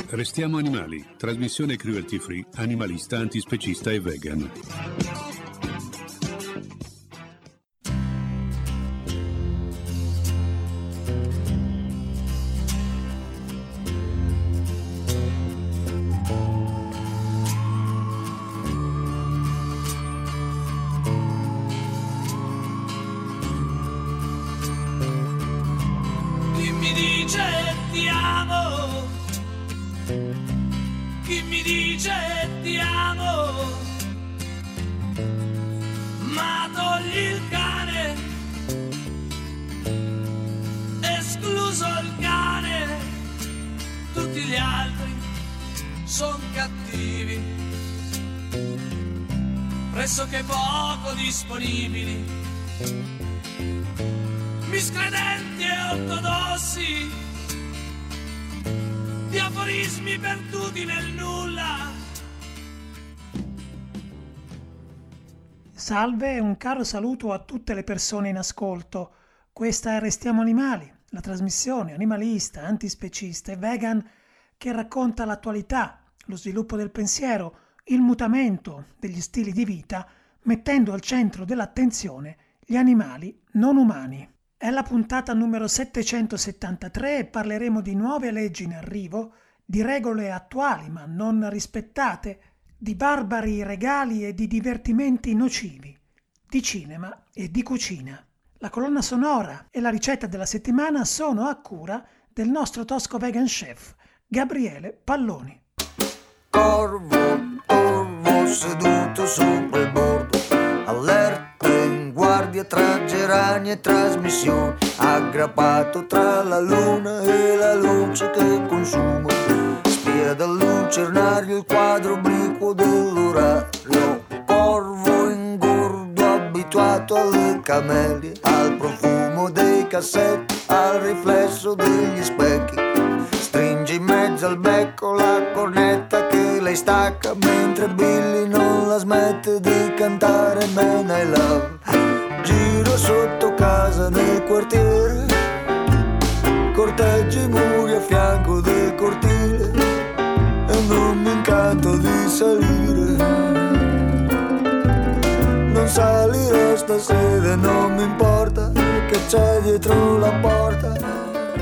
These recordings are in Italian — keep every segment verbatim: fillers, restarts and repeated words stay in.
Restiamo animali, trasmissione cruelty free, animalista, antispecista e vegan. Chi mi dice ti amo? Chi mi dice ti amo? Ma togli il cane, escluso il cane, tutti gli altri son cattivi, pressoché poco disponibili, miscredenti e ortodossi, di aforismi perduti nel nulla. Salve e un caro saluto a tutte le persone in ascolto. Questa è Restiamo Animali, la trasmissione animalista, antispecista e vegan che racconta l'attualità, lo sviluppo del pensiero, il mutamento degli stili di vita, mettendo al centro dell'attenzione gli animali non umani. È la puntata numero settecentosettantatré e parleremo di nuove leggi in arrivo, di regole attuali ma non rispettate, di barbari regali e di divertimenti nocivi, di cinema e di cucina. La colonna sonora e la ricetta della settimana sono a cura del nostro tosco vegan chef Gabriele Palloni. Corvo, corvo seduto sopra il bordo, allerta in guardia tra gerani e trasmissioni, aggrappato tra la luna e la luce che consuma, spia dal lucernario il quadro obliquo dell'orario. Corvo ingordo abituato alle camelie, al profumo dei cassetti, al riflesso degli specchi, stringe in mezzo al becco la cornetta che lei stacca, mentre Billy non la smette di cantare Man I Love. Giro sotto casa nel quartiere, corteggi i muri a fianco del cortile e non mi incanto di salire. Non salirò stasera, non mi importa che c'è dietro la porta.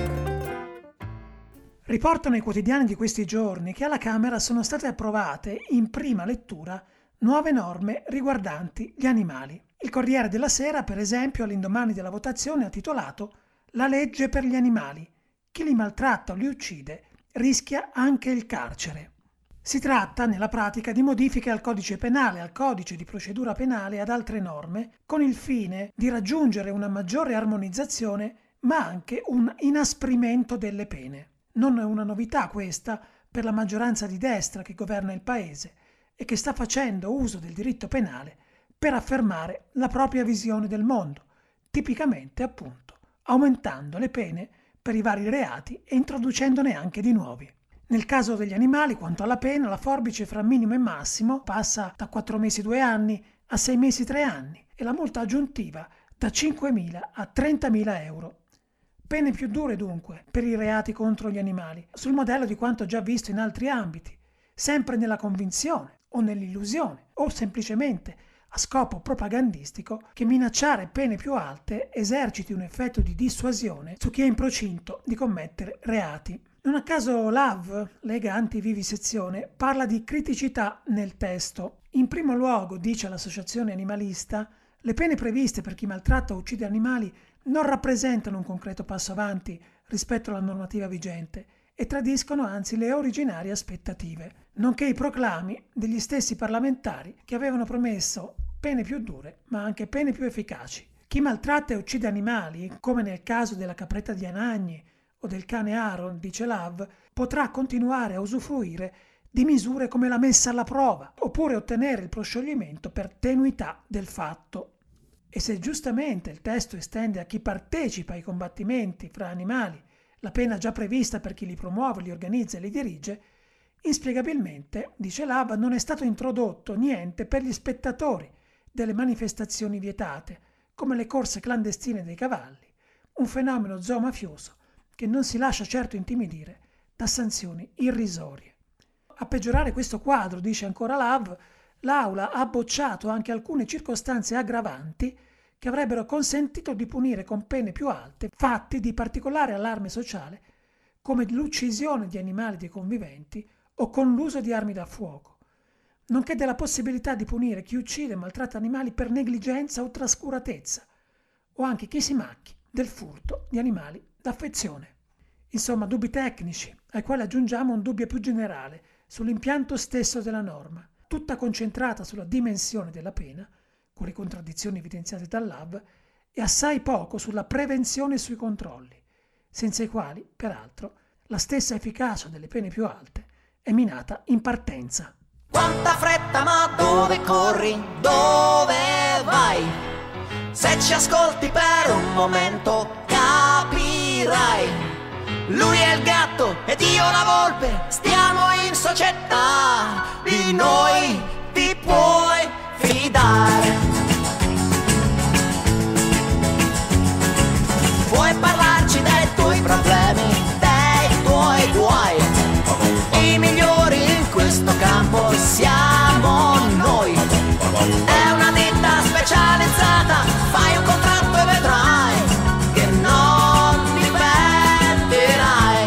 Riportano i quotidiani di questi giorni che alla Camera sono state approvate in prima lettura nuove norme riguardanti gli animali. Il Corriere della Sera, per esempio, all'indomani della votazione ha titolato «La legge per gli animali. Chi li maltratta o li uccide rischia anche il carcere». Si tratta, nella pratica, di modifiche al codice penale, al codice di procedura penale e ad altre norme, con il fine di raggiungere una maggiore armonizzazione, ma anche un inasprimento delle pene. Non è una novità questa per la maggioranza di destra che governa il paese e che sta facendo uso del diritto penale per affermare la propria visione del mondo, tipicamente appunto aumentando le pene per i vari reati e introducendone anche di nuovi. Nel caso degli animali, quanto alla pena, la forbice fra minimo e massimo passa da quattro mesi due anni a sei mesi tre anni e la multa aggiuntiva da cinquemila a trentamila euro. Pene più dure dunque per i reati contro gli animali, sul modello di quanto già visto in altri ambiti, sempre nella convinzione o nell'illusione o semplicemente a scopo propagandistico che minacciare pene più alte eserciti un effetto di dissuasione su chi è in procinto di commettere reati. Non a caso l'A V, Lega Antivivisezione, parla di criticità nel testo. In primo luogo, dice l'associazione animalista, le pene previste per chi maltratta o uccide animali non rappresentano un concreto passo avanti rispetto alla normativa vigente e tradiscono anzi le originarie aspettative, nonché i proclami degli stessi parlamentari che avevano promesso pene più dure ma anche pene più efficaci. Chi maltratta e uccide animali, come nel caso della capretta di Anagni o del cane Aaron, dice l'A V, potrà continuare a usufruire di misure come la messa alla prova oppure ottenere il proscioglimento per tenuità del fatto. E se giustamente il testo estende a chi partecipa ai combattimenti fra animali la pena già prevista per chi li promuove, li organizza e li dirige, inspiegabilmente, dice l'A V, non è stato introdotto niente per gli spettatori delle manifestazioni vietate, come le corse clandestine dei cavalli, un fenomeno zoomafioso che non si lascia certo intimidire da sanzioni irrisorie. A peggiorare questo quadro, dice ancora Love, l'Aula ha bocciato anche alcune circostanze aggravanti che avrebbero consentito di punire con pene più alte fatti di particolare allarme sociale, come l'uccisione di animali dei conviventi o con l'uso di armi da fuoco, nonché della possibilità di punire chi uccide e maltratta animali per negligenza o trascuratezza, o anche chi si macchi del furto di animali d'affezione. Insomma, dubbi tecnici, ai quali aggiungiamo un dubbio più generale sull'impianto stesso della norma, tutta concentrata sulla dimensione della pena, con le contraddizioni evidenziate dal Love, e assai poco sulla prevenzione e sui controlli, senza i quali, peraltro, la stessa efficacia delle pene più alte è minata in partenza. Quanta fretta, ma dove corri? Dove vai? Se ci ascolti per un momento capirai. Lui è il gatto ed io la volpe, stiamo in società, di noi ti puoi fidare. Puoi parlarci dei tuoi problemi, dei tuoi guai. I migliori in questo campo siamo noi. È una ditta specializzata, fai un contratto e vedrai che non ti pentirai.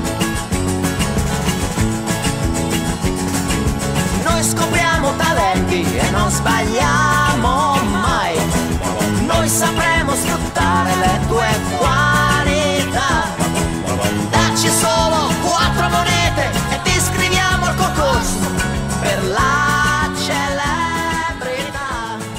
Noi scopriamo talenti e non sbagliamo mai. Noi sapremo sfruttare le tue qualità. Dacci solo quattro monete e ti iscriviamo al concorso per la celebrità.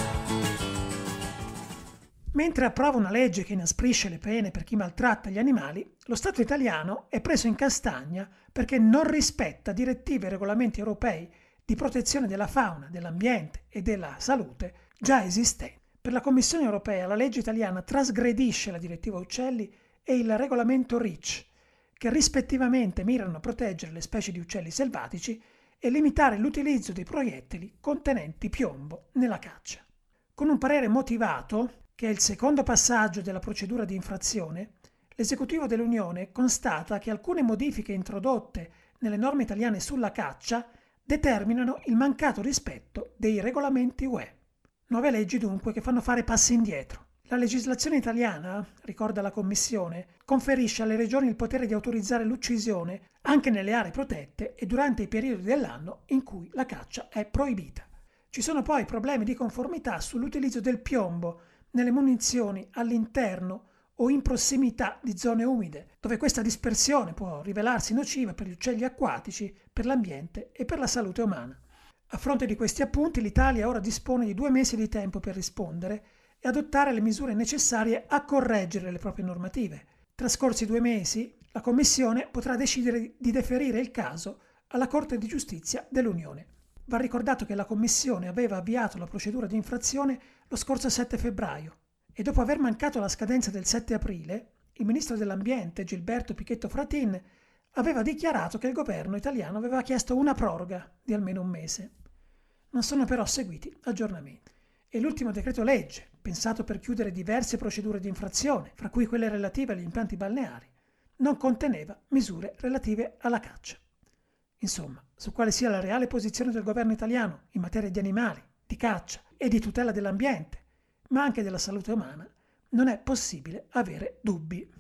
Mentre approva una legge che inasprisce le pene per chi maltratta gli animali, lo Stato italiano è preso in castagna perché non rispetta direttive e regolamenti europei di protezione della fauna, dell'ambiente e della salute già esistenti. Per la Commissione europea la legge italiana trasgredisce la direttiva uccelli e il regolamento REACH, che rispettivamente mirano a proteggere le specie di uccelli selvatici e limitare l'utilizzo dei proiettili contenenti piombo nella caccia. Con un parere motivato, che è il secondo passaggio della procedura di infrazione, l'esecutivo dell'Unione constata che alcune modifiche introdotte nelle norme italiane sulla caccia determinano il mancato rispetto dei regolamenti U E. Nuove leggi dunque che fanno fare passi indietro. La legislazione italiana, ricorda la Commissione, conferisce alle regioni il potere di autorizzare l'uccisione anche nelle aree protette e durante i periodi dell'anno in cui la caccia è proibita. Ci sono poi problemi di conformità sull'utilizzo del piombo nelle munizioni all'interno o in prossimità di zone umide, dove questa dispersione può rivelarsi nociva per gli uccelli acquatici, per l'ambiente e per la salute umana. A fronte di questi appunti, l'Italia ora dispone di due mesi di tempo per rispondere e adottare le misure necessarie a correggere le proprie normative. Trascorsi due mesi, la Commissione potrà decidere di deferire il caso alla Corte di Giustizia dell'Unione. Va ricordato che la Commissione aveva avviato la procedura di infrazione lo scorso sette febbraio e dopo aver mancato la scadenza del sette aprile, il Ministro dell'Ambiente Gilberto Pichetto Fratin aveva dichiarato che il governo italiano aveva chiesto una proroga di almeno un mese. Non sono però seguiti aggiornamenti. E l'ultimo decreto legge, pensato per chiudere diverse procedure di infrazione, fra cui quelle relative agli impianti balneari, non conteneva misure relative alla caccia. Insomma, su quale sia la reale posizione del governo italiano in materia di animali, di caccia e di tutela dell'ambiente, ma anche della salute umana, non è possibile avere dubbi.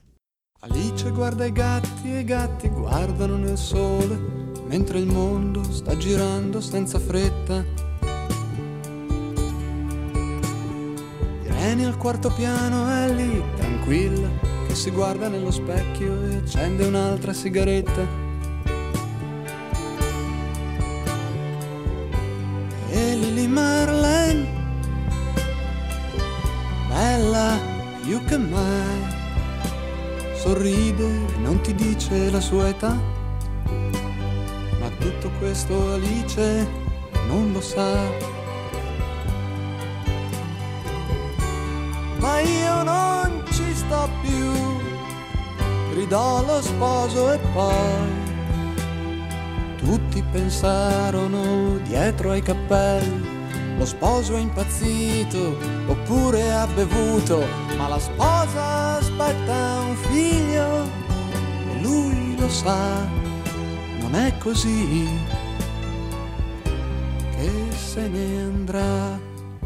Alice guarda i gatti e i gatti guardano nel sole, mentre il mondo sta girando senza fretta. Irene al quarto piano è lì, tranquilla, che si guarda nello specchio e accende un'altra sigaretta. E Lily Marlene, bella più che mai, sorride e non ti dice la sua età, ma tutto questo Alice non lo sa. Ma io non ci sto più, gridò lo sposo e poi tutti pensarono dietro ai cappelli. Lo sposo è impazzito oppure ha bevuto, ma la sposa aspetta un figlio e lui lo sa. non è così che se ne andrà.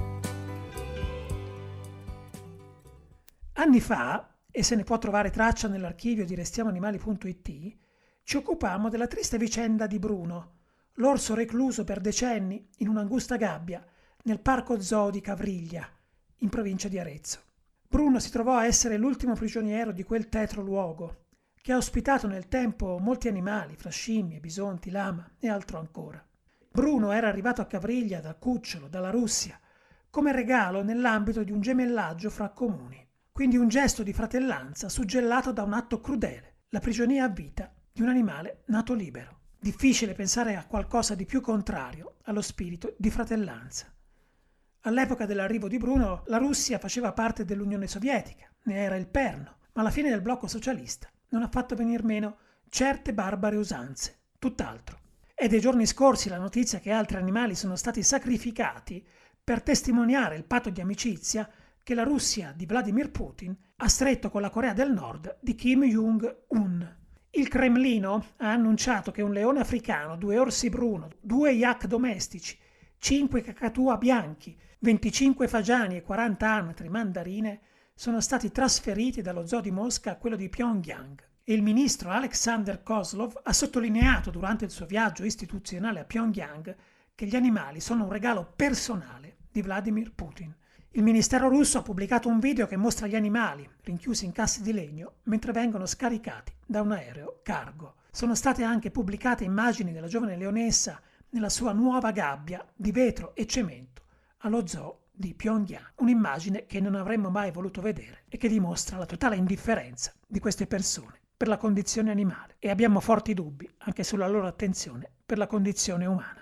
Anni fa, e se ne può trovare traccia nell'archivio di restiamoanimali punto it, ci occupammo della triste vicenda di Bruno, l'orso recluso per decenni in un'angusta gabbia nel parco zoo di Cavriglia, in provincia di Arezzo. Bruno si trovò a essere l'ultimo prigioniero di quel tetro luogo, che ha ospitato nel tempo molti animali, fra scimmie, bisonti, lama e altro ancora. Bruno era arrivato a Cavriglia da cucciolo, dalla Russia, come regalo nell'ambito di un gemellaggio fra comuni, quindi un gesto di fratellanza suggellato da un atto crudele, la prigionia a vita di un animale nato libero. Difficile pensare a qualcosa di più contrario allo spirito di fratellanza. All'epoca dell'arrivo di Bruno, la Russia faceva parte dell'Unione Sovietica, ne era il perno, ma alla fine del blocco socialista non ha fatto venir meno certe barbare usanze, tutt'altro. È dei giorni scorsi la notizia che altri animali sono stati sacrificati per testimoniare il patto di amicizia che la Russia di Vladimir Putin ha stretto con la Corea del Nord di Kim Jong-un. Il Cremlino ha annunciato che un leone africano, due orsi bruno, due yak domestici, cinque cacatua bianchi, venticinque fagiani e quaranta anatre mandarine sono stati trasferiti dallo zoo di Mosca a quello di Pyongyang. E il ministro Alexander Kozlov ha sottolineato durante il suo viaggio istituzionale a Pyongyang che gli animali sono un regalo personale di Vladimir Putin. Il ministero russo ha pubblicato un video che mostra gli animali rinchiusi in casse di legno mentre vengono scaricati da un aereo cargo. Sono state anche pubblicate immagini della giovane leonessa nella sua nuova gabbia di vetro e cemento allo zoo di Pyongyang, un'immagine che non avremmo mai voluto vedere e che dimostra la totale indifferenza di queste persone per la condizione animale, e abbiamo forti dubbi anche sulla loro attenzione per la condizione umana.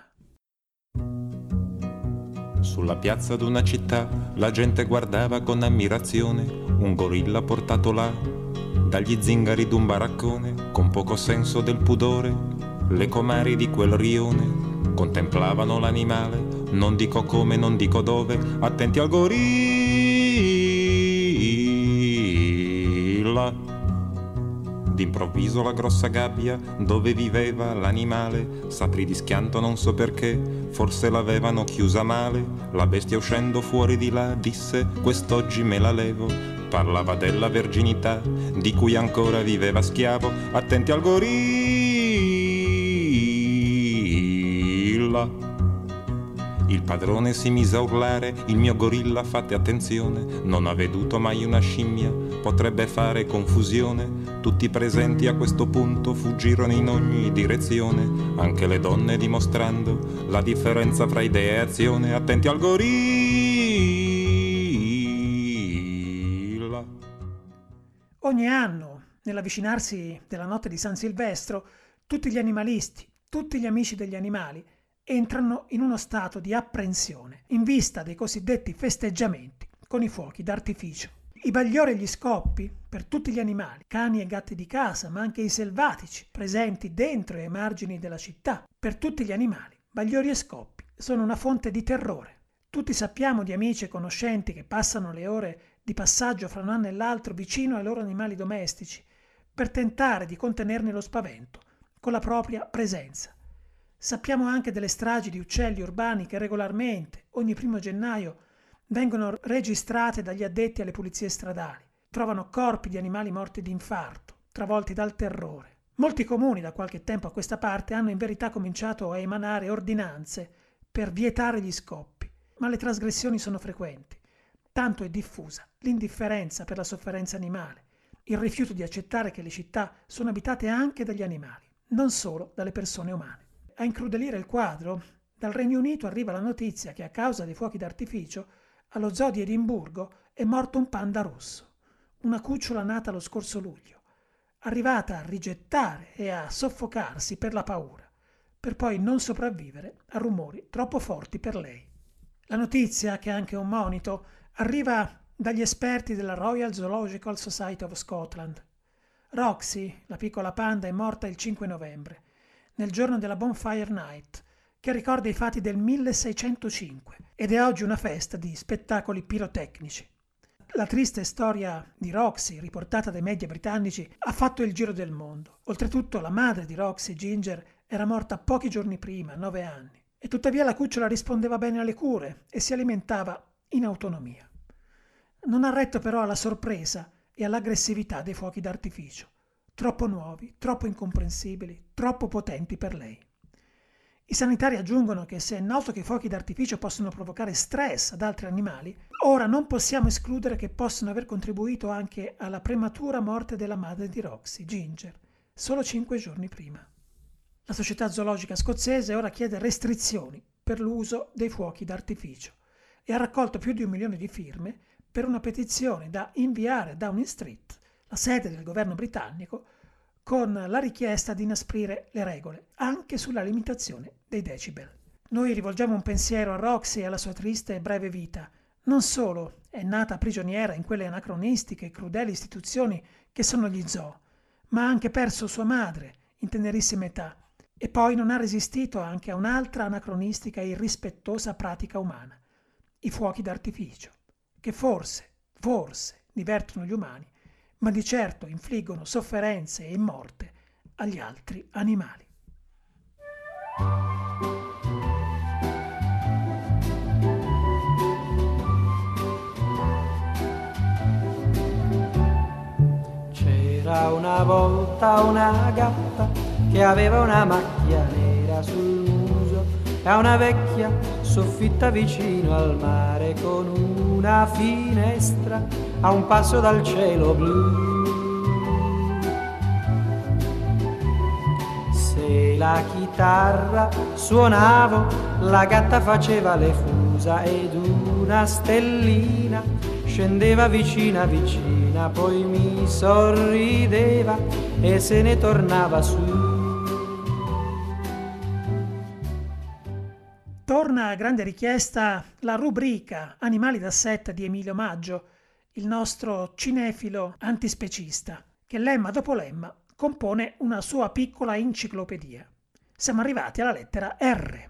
Sulla piazza d'una città la gente guardava con ammirazione un gorilla portato là dagli zingari d'un baraccone, con poco senso del pudore. Le comari di quel rione contemplavano l'animale, non dico come, non dico dove, attenti al gorilla. D'improvviso la grossa gabbia dove viveva l'animale s'aprì di schianto, non so perché, forse l'avevano chiusa male. La bestia uscendo fuori di là disse: quest'oggi me la levo. Parlava della verginità di cui ancora viveva schiavo. Attenti al gorilla. Il padrone si mise a urlare: il mio gorilla, fate attenzione, non ha veduto mai una scimmia, potrebbe fare confusione. Tutti presenti a questo punto fuggirono in ogni direzione, anche le donne dimostrando la differenza fra idea e azione. Attenti al gorilla. Ogni anno, nell'avvicinarsi della notte di San Silvestro, tutti gli animalisti, tutti gli amici degli animali entrano in uno stato di apprensione in vista dei cosiddetti festeggiamenti con i fuochi d'artificio. I bagliori e gli scoppi per tutti gli animali, cani e gatti di casa, ma anche i selvatici presenti dentro e ai margini della città. Per tutti gli animali, bagliori e scoppi sono una fonte di terrore. Tutti sappiamo di amici e conoscenti che passano le ore di passaggio fra un anno e l'altro vicino ai loro animali domestici per tentare di contenerne lo spavento con la propria presenza. Sappiamo anche delle stragi di uccelli urbani che regolarmente, ogni primo gennaio, vengono registrate dagli addetti alle pulizie stradali. Trovano corpi di animali morti di infarto, travolti dal terrore. Molti comuni da qualche tempo a questa parte hanno in verità cominciato a emanare ordinanze per vietare gli scoppi, ma le trasgressioni sono frequenti. Tanto è diffusa l'indifferenza per la sofferenza animale, il rifiuto di accettare che le città sono abitate anche dagli animali, non solo dalle persone umane. A incrudelire il quadro, dal Regno Unito arriva la notizia che a causa dei fuochi d'artificio allo zoo di Edimburgo è morto un panda rosso, una cucciola nata lo scorso luglio, arrivata a rigettare e a soffocarsi per la paura, per poi non sopravvivere a rumori troppo forti per lei. La notizia, che è anche un monito, arriva dagli esperti della Royal Zoological Society of Scotland. Roxy, la piccola panda, è morta il cinque novembre, nel giorno della Bonfire Night, che ricorda i fatti del milleseicentocinque ed è oggi una festa di spettacoli pirotecnici. La triste storia di Roxy, riportata dai media britannici, ha fatto il giro del mondo. Oltretutto la madre di Roxy, Ginger, era morta pochi giorni prima, nove anni, e tuttavia la cucciola rispondeva bene alle cure e si alimentava in autonomia. Non ha retto però alla sorpresa e all'aggressività dei fuochi d'artificio, troppo nuovi, troppo incomprensibili, troppo potenti per lei. I sanitari aggiungono che se è noto che i fuochi d'artificio possono provocare stress ad altri animali, ora non possiamo escludere che possano aver contribuito anche alla prematura morte della madre di Roxy, Ginger, solo cinque giorni prima. La Società Zoologica Scozzese ora chiede restrizioni per l'uso dei fuochi d'artificio e ha raccolto più di un milione di firme per una petizione da inviare a Downing Street, la sede del governo britannico, con la richiesta di inasprire le regole, anche sulla limitazione dei decibel. Noi rivolgiamo un pensiero a Roxy e alla sua triste e breve vita. Non solo è nata prigioniera in quelle anacronistiche e crudeli istituzioni che sono gli zoo, ma ha anche perso sua madre in tenerissima età e poi non ha resistito anche a un'altra anacronistica e irrispettosa pratica umana, i fuochi d'artificio, che forse, forse divertono gli umani, ma di certo infliggono sofferenze e morte agli altri animali. C'era una volta una gatta che aveva una macchia nera sul muso e una vecchia soffitta vicino al mare con una finestra a un passo dal cielo blu. Se la chitarra suonavo, la gatta faceva le fusa ed una stellina scendeva vicina vicina, poi mi sorrideva e se ne tornava su. Torna a grande richiesta la rubrica Animali da setta di Emilio Maggio, il nostro cinefilo antispecista, che lemma dopo lemma compone una sua piccola enciclopedia. Siamo arrivati alla lettera R.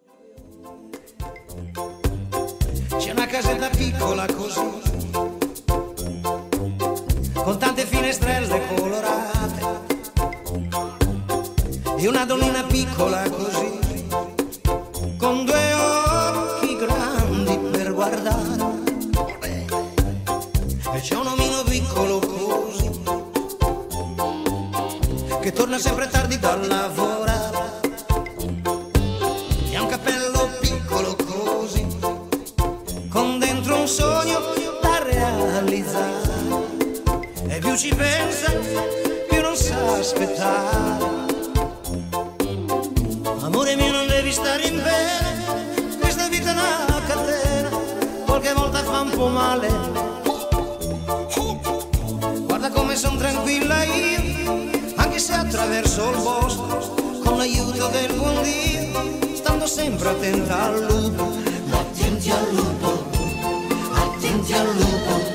C'è una casetta piccola così, con tante finestrelle colorate, e una donnina piccola così, con due occhi grandi per guardare, e c'è un omino piccolo così, che torna sempre tardi dal lavorare, e ha un cappello piccolo così, con dentro un sogno da realizzare, e più ci pensa più non sa aspettare. Amore mio, non devi stare in bene, questa vita è una catena, qualche volta fa un po' male. Guarda come son tranquilla io, anche se attraverso il bosco, con l'aiuto del buon Dio, stando sempre attenta al lupo. Ma attenti al lupo, attenti al lupo.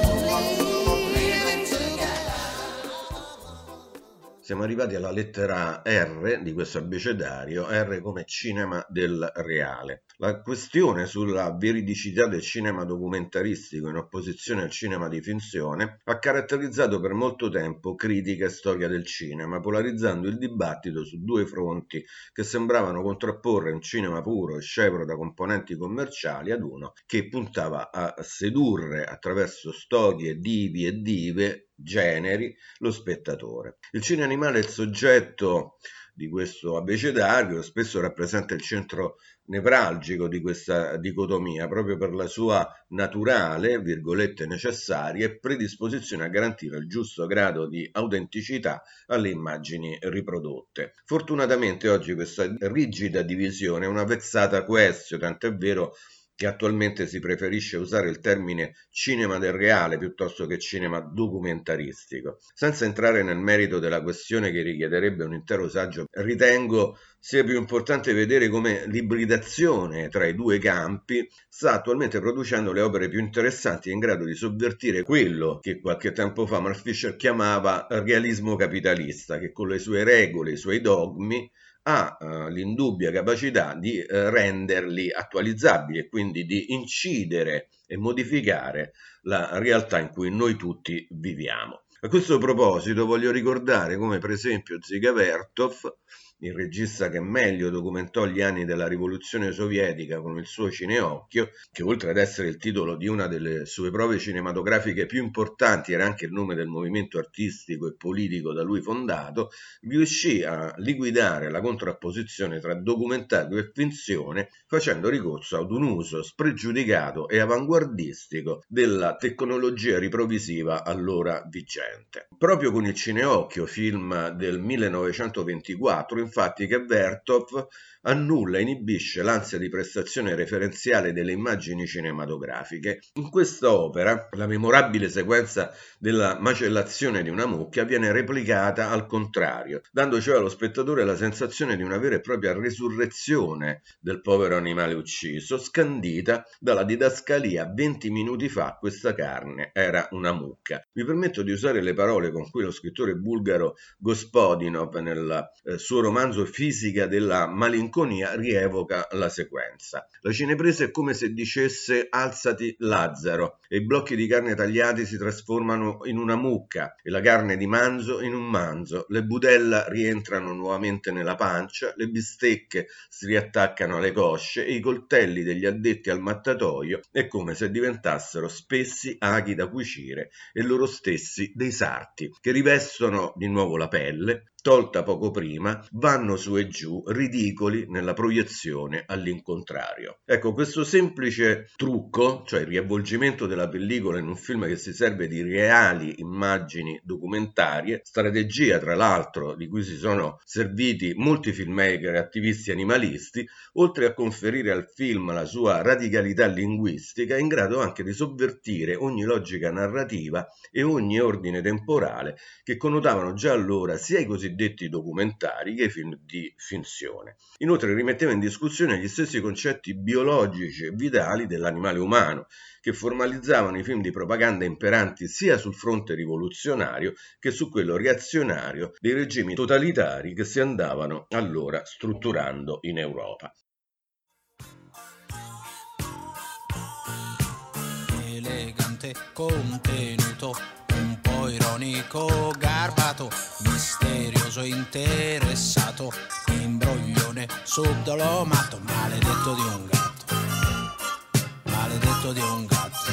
Siamo arrivati alla lettera R di questo abecedario, R come cinema del reale. La questione sulla veridicità del cinema documentaristico in opposizione al cinema di finzione ha caratterizzato per molto tempo critica e storia del cinema, polarizzando il dibattito su due fronti che sembravano contrapporre un cinema puro e scevro da componenti commerciali ad uno che puntava a sedurre attraverso storie, divi e dive, generi, lo spettatore. Il cinema animale è il soggetto di questo abecedario, spesso rappresenta il centro nevralgico di questa dicotomia, proprio per la sua naturale, virgolette, necessaria predisposizione a garantire il giusto grado di autenticità alle immagini riprodotte. Fortunatamente oggi questa rigida divisione è una vezzata questio, tant'è vero che attualmente si preferisce usare il termine cinema del reale piuttosto che cinema documentaristico. Senza entrare nel merito della questione che richiederebbe un intero saggio, ritengo sia più importante vedere come l'ibridazione tra i due campi sta attualmente producendo le opere più interessanti in grado di sovvertire quello che qualche tempo fa Mark Fisher chiamava realismo capitalista, che con le sue regole, i suoi dogmi, ha uh, l'indubbia capacità di uh, renderli attualizzabili e quindi di incidere e modificare la realtà in cui noi tutti viviamo. A questo proposito voglio ricordare come per esempio Dziga Vertov il regista che meglio documentò gli anni della rivoluzione sovietica con il suo Cineocchio, che oltre ad essere il titolo di una delle sue prove cinematografiche più importanti era anche il nome del movimento artistico e politico da lui fondato, riuscì a liquidare la contrapposizione tra documentario e finzione facendo ricorso ad un uso spregiudicato e avanguardistico della tecnologia riprovisiva allora vigente. Proprio con il Cineocchio, film del millenovecentoventiquattro, infatti, che Vertov annulla e inibisce l'ansia di prestazione referenziale delle immagini cinematografiche. In questa opera, la memorabile sequenza della macellazione di una mucca viene replicata al contrario, dando cioè allo spettatore la sensazione di una vera e propria resurrezione del povero animale ucciso, scandita dalla didascalia venti minuti fa questa carne era una mucca. Mi permetto di usare le parole con cui lo scrittore bulgaro Gospodinov nel eh, suo romanzo Fisica della malinconia rievoca la sequenza. La cinepresa è come se dicesse alzati Lazzaro e i blocchi di carne tagliati si trasformano in una mucca e la carne di manzo in un manzo, le budella rientrano nuovamente nella pancia, le bistecche si riattaccano alle cosce e i coltelli degli addetti al mattatoio è come se diventassero spessi aghi da cucire e loro stessi dei sarti che rivestono di nuovo la pelle, tolta poco prima, vanno su e giù, ridicoli nella proiezione all'incontrario. Ecco, questo semplice trucco, cioè il riavvolgimento della pellicola in un film che si serve di reali immagini documentarie, strategia tra l'altro di cui si sono serviti molti filmmaker e attivisti animalisti, oltre a conferire al film la sua radicalità linguistica, è in grado anche di sovvertire ogni logica narrativa e ogni ordine temporale che connotavano già allora sia i cosiddetti detti documentari che i film di finzione. Inoltre rimetteva in discussione gli stessi concetti biologici e vitali dell'animale umano che formalizzavano i film di propaganda imperanti sia sul fronte rivoluzionario che su quello reazionario dei regimi totalitari che si andavano allora strutturando in Europa. Elegante contenuto, un po' ironico, garbato, misterioso, interessato, imbroglione subdolomato, maledetto di un gatto, maledetto di un gatto,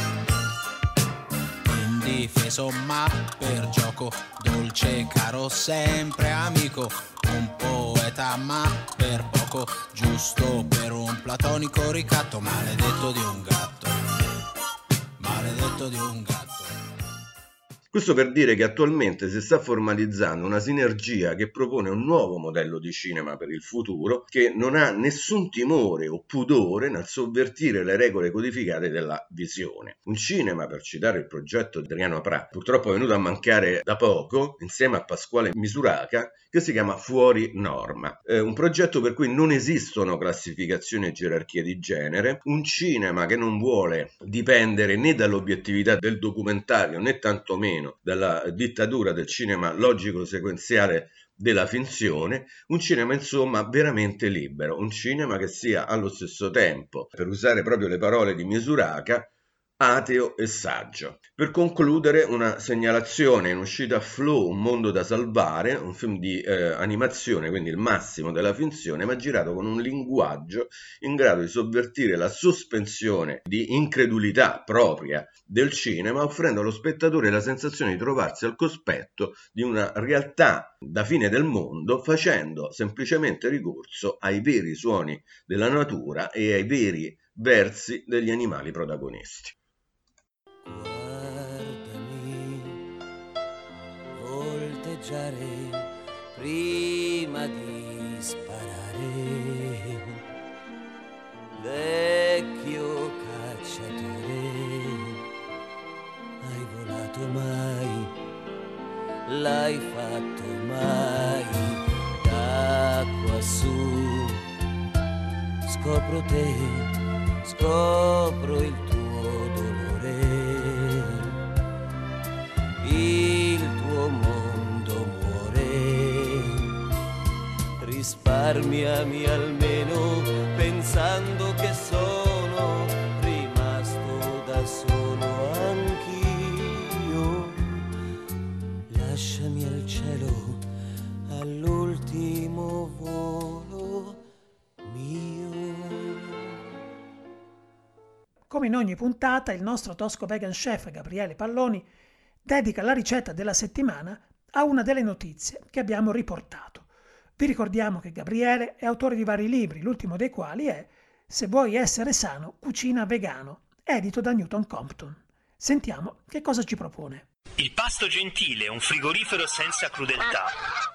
indifeso ma per gioco, dolce, caro, sempre amico, un poeta ma per poco, giusto per un platonico ricatto, maledetto di un gatto, maledetto di un gatto. Questo per dire che attualmente si sta formalizzando una sinergia che propone un nuovo modello di cinema per il futuro che non ha nessun timore o pudore nel sovvertire le regole codificate della visione. Un cinema, per citare il progetto di Adriano Pra, purtroppo è venuto a mancare da poco, insieme a Pasquale Misuraca, che si chiama Fuori Norma. Eh, un progetto per cui non esistono classificazioni e gerarchie di genere, un cinema che non vuole dipendere né dall'obiettività del documentario né tantomeno dalla dittatura del cinema logico-sequenziale della finzione, un cinema insomma veramente libero, un cinema che sia allo stesso tempo, per usare proprio le parole di Misuraca, ateo e saggio. Per concludere, una segnalazione in uscita Flow, Un mondo da salvare, un film di eh, animazione, quindi il massimo della finzione, ma girato con un linguaggio in grado di sovvertire la sospensione di incredulità propria del cinema, offrendo allo spettatore la sensazione di trovarsi al cospetto di una realtà da fine del mondo, facendo semplicemente ricorso ai veri suoni della natura e ai veri versi degli animali protagonisti. Guardami volteggiare prima di sparare, vecchio cacciatore, hai volato mai, l'hai fatto mai, da quassù scopro te, scopro il tuo dolore, il tuo mondo muore, risparmiami almeno pensando che sono rimasto da solo anch'io, lasciami al cielo all'ultimo volo. Come in ogni puntata, il nostro tosco vegan chef Gabriele Palloni dedica la ricetta della settimana a una delle notizie che abbiamo riportato. Vi ricordiamo che Gabriele è autore di vari libri, l'ultimo dei quali è Se vuoi essere sano, cucina vegano, edito da Newton Compton. Sentiamo che cosa ci propone. Il pasto gentile, un frigorifero senza crudeltà.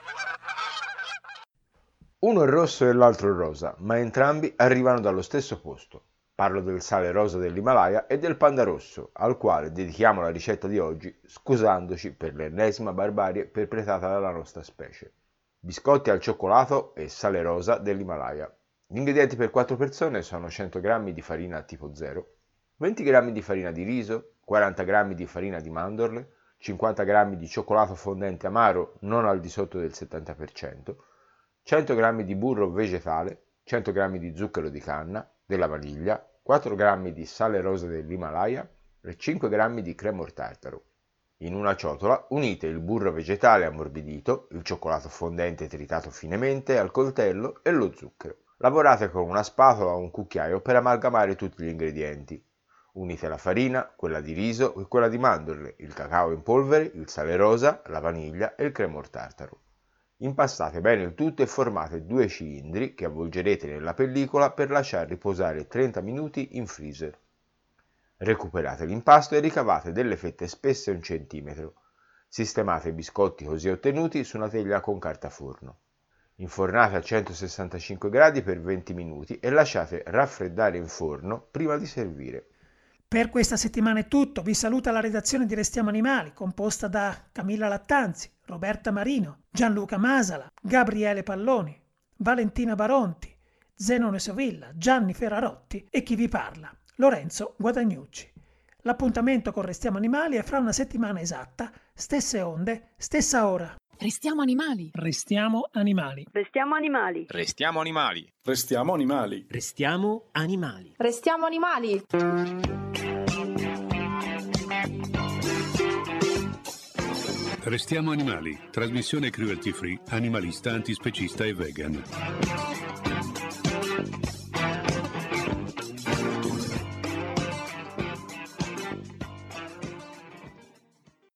Uno è rosso e l'altro è rosa, ma entrambi arrivano dallo stesso posto. Parlo del sale rosa dell'Himalaya e del panda rosso, al quale dedichiamo la ricetta di oggi, scusandoci per l'ennesima barbarie perpetrata dalla nostra specie. Biscotti al cioccolato e sale rosa dell'Himalaya. Gli ingredienti per quattro persone sono cento grammi di farina tipo zero, venti grammi di farina di riso, quaranta grammi di farina di mandorle, cinquanta grammi di cioccolato fondente amaro non al di sotto del settanta per cento, cento grammi di burro vegetale, cento grammi di zucchero di canna, della vaniglia, quattro grammi di sale rosa dell'Himalaya e cinque grammi di cremor tartaro. In una ciotola unite il burro vegetale ammorbidito, il cioccolato fondente tritato finemente al coltello e lo zucchero. Lavorate con una spatola o un cucchiaio per amalgamare tutti gli ingredienti. Unite la farina, quella di riso e quella di mandorle, il cacao in polvere, il sale rosa, la vaniglia e il cremor tartaro. Impastate bene il tutto e formate due cilindri che avvolgerete nella pellicola per lasciar riposare trenta minuti in freezer. Recuperate l'impasto e ricavate delle fette spesse un centimetro. Sistemate i biscotti così ottenuti su una teglia con carta forno. Infornate a centosessantacinque gradi per venti minuti e lasciate raffreddare in forno prima di servire. Per questa settimana è tutto, vi saluta la redazione di Restiamo Animali, composta da Camilla Lattanzi, Roberta Marino, Gianluca Masala, Gabriele Palloni, Valentina Baronti, Zenone Sovilla, Gianni Ferrarotti e chi vi parla, Lorenzo Guadagnucci. L'appuntamento con Restiamo Animali è fra una settimana esatta, stesse onde, stessa ora. Restiamo animali. Restiamo animali. Restiamo animali. Restiamo animali. Restiamo animali. Restiamo animali. Restiamo animali. Restiamo animali, trasmissione cruelty free, animalista, antispecista e vegan.